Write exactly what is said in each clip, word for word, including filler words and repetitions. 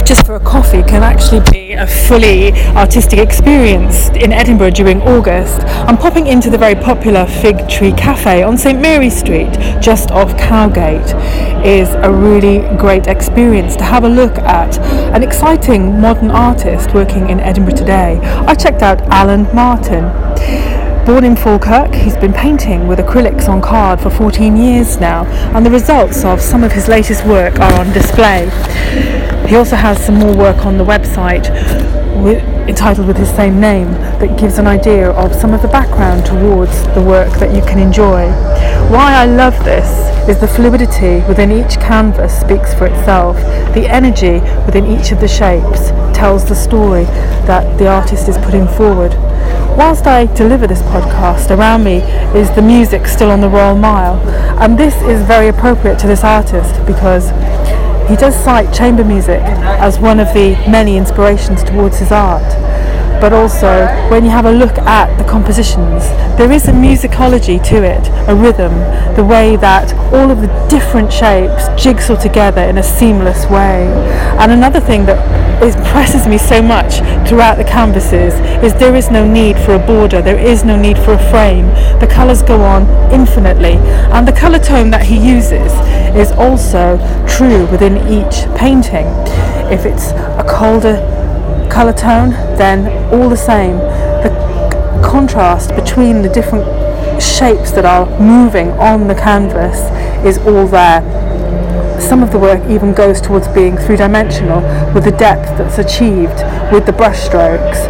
just for a coffee can actually be a fully artistic experience in Edinburgh during August. I'm popping into the very popular Fig Tree Cafe on St Mary Street, just off Cowgate. Is a really great experience to have a look at an exciting modern artist working in Edinburgh today. I checked out Alan Martin. Born in Falkirk, he's been painting with acrylics on card for fourteen years now, and the results of some of his latest work are on display. He also has some more work on the website with, entitled with his same name, that gives an idea of some of the background towards the work that you can enjoy. Why I love this is the fluidity within each canvas speaks for itself. The energy within each of the shapes tells the story that the artist is putting forward. Whilst I deliver this podcast, around me is the music still on the Royal Mile, and this is very appropriate to this artist because he does cite chamber music as one of the many inspirations towards his art. But also, when you have a look at the compositions, there is a musicology to it, a rhythm, the way that all of the different shapes jigsaw together in a seamless way. And another thing that impresses me so much throughout the canvases is there is no need for a border, there is no need for a frame. The colours go on infinitely, and the colour tone that he uses is also true within each painting. If it's a colder colour tone, then all the same, the c- contrast between the different shapes that are moving on the canvas is all there. Some of the work even goes towards being three-dimensional with the depth that's achieved with the brushstrokes.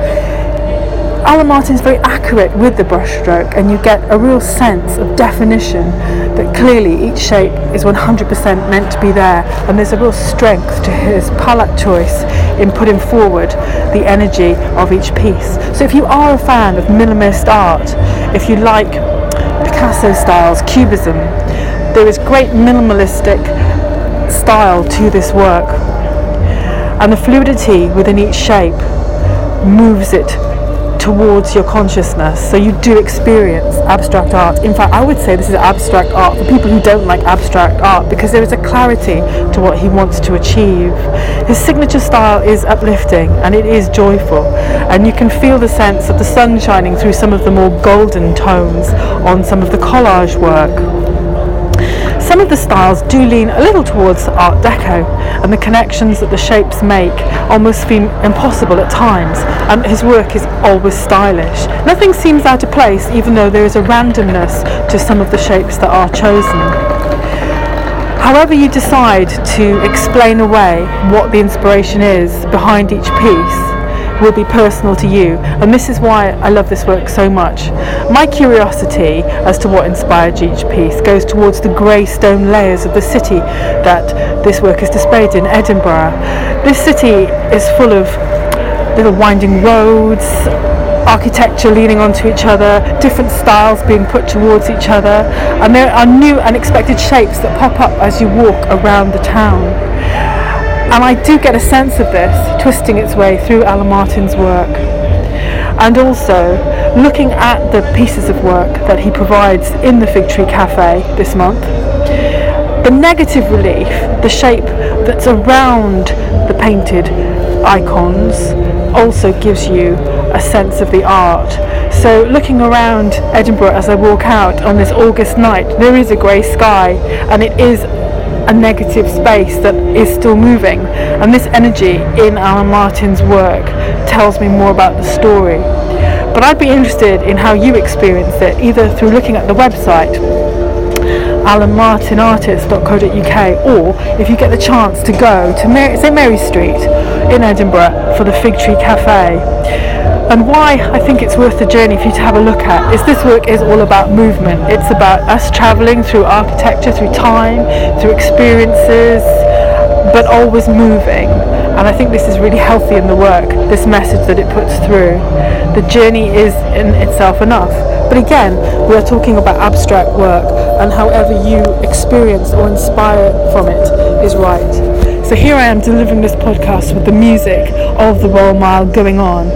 Alan Martin's very accurate with the brushstroke, and you get a real sense of definition that clearly each shape is one hundred percent meant to be there, and there's a real strength to his palette choice in putting forward the energy of each piece. So if you are a fan of minimalist art, if you like Picasso styles, Cubism, there is great minimalistic style to this work, and the fluidity within each shape moves it towards your consciousness, so you do experience abstract art. In fact, I would say this is abstract art for people who don't like abstract art, because there is a clarity to what he wants to achieve. His signature style is uplifting and it is joyful, and you can feel the sense of the sun shining through some of the more golden tones on some of the collage work. Some of the styles do lean a little towards Art Deco, and the connections that the shapes make almost seem impossible at times, and his work is always stylish. Nothing seems out of place, even though there is a randomness to some of the shapes that are chosen. However you decide to explain away what the inspiration is behind each piece will be personal to you, and this is why I love this work so much. My curiosity as to what inspired each piece goes towards the grey stone layers of the city that this work is displayed in, Edinburgh. This city is full of little winding roads, architecture leaning onto each other, different styles being put towards each other, and there are new unexpected shapes that pop up as you walk around the town. And I do get a sense of this twisting its way through Alan Martin's work. And also, looking at the pieces of work that he provides in the Fig Tree Cafe this month, the negative relief, the shape that's around the painted icons, also gives you a sense of the art. So looking around Edinburgh as I walk out on this August night, there is a grey sky, and it is a negative space that is still moving, and this energy in Alan Martin's work tells me more about the story. But I'd be interested in how you experience it, either through looking at the website alan martin artist dot co dot uk, or if you get the chance to go to Mary, St Mary Street in Edinburgh for the Fig Tree Cafe. And why I think it's worth the journey for you to have a look at is this work is all about movement. It's about us travelling through architecture, through time, through experiences, but always moving. And I think this is really healthy in the work, this message that it puts through. The journey is in itself enough. But again, we are talking about abstract work, and however you experience or inspire from it is right. So here I am delivering this podcast with the music of the Royal Mile going on.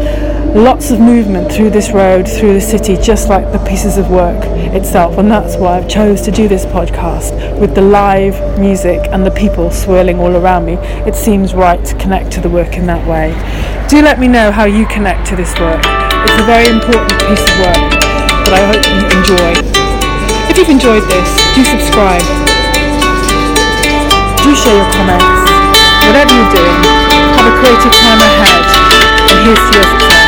lots of movement through this road, through the city, just like the pieces of work itself. And that's why I've chose to do this podcast with the live music and the people swirling all around me. It seems right to connect to the work in that way. Do let me know how you connect to this work. It's a very important piece of work that I hope you enjoy. If you've enjoyed this, do subscribe. Do share your comments. Whatever you're doing, have a creative time ahead, and here's to your success.